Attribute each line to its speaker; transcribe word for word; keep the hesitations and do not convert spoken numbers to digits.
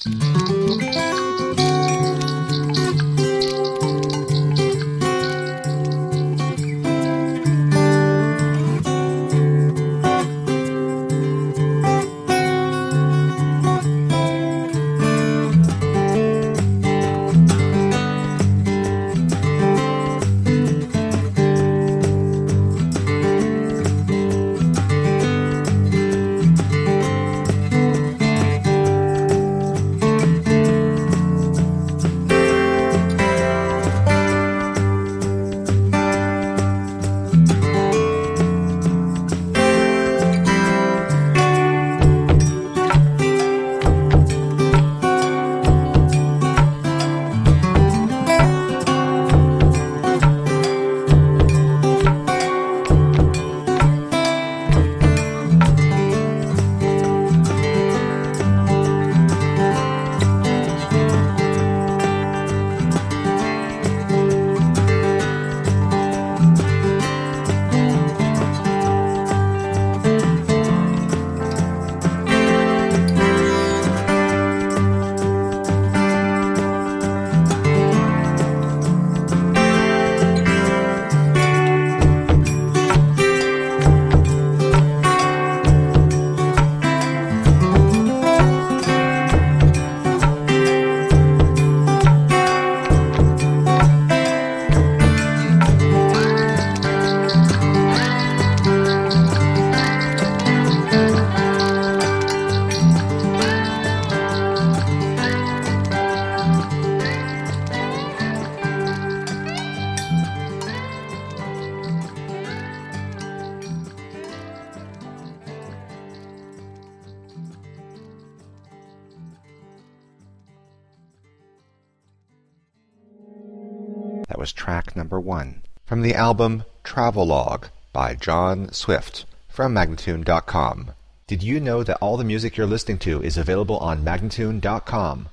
Speaker 1: That was track number one from the album Travelogue by John Swift from Magnatune dot com. Did you know that all the music you're listening to is available on Magnatune dot com?